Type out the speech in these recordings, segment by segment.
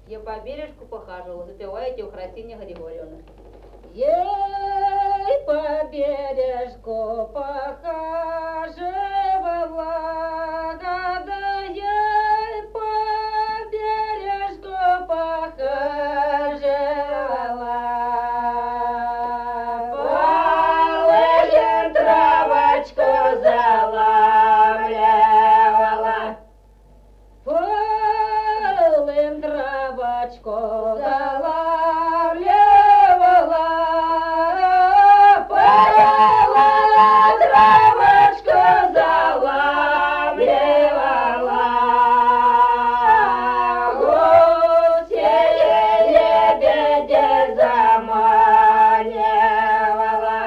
Я по бережку похаживала, запеваете у Храсине Григорьевны. Ей по бережку похаживала, да ей по бережку похаживала. Полыжин травочку заламлевала, полын травочку заламлевала, полын травочку заламлевала. Гусей лебедя заманивала,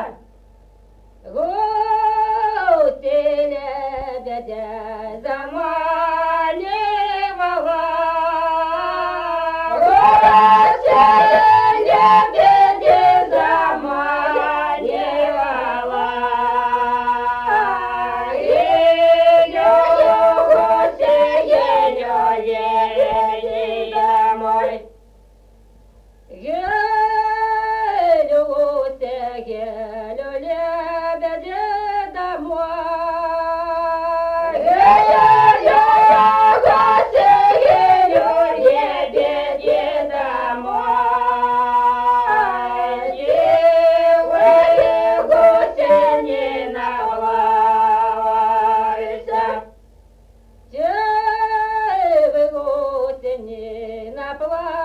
гусей лебедя заманивала, гусей лебедя заманивала. Ее гусей, ее ей домой. Елю гуся, елю лебедя домой. Елю гуся, елю лебедя домой. Девы гуся не наплавайся, девы гуся не наплавайся.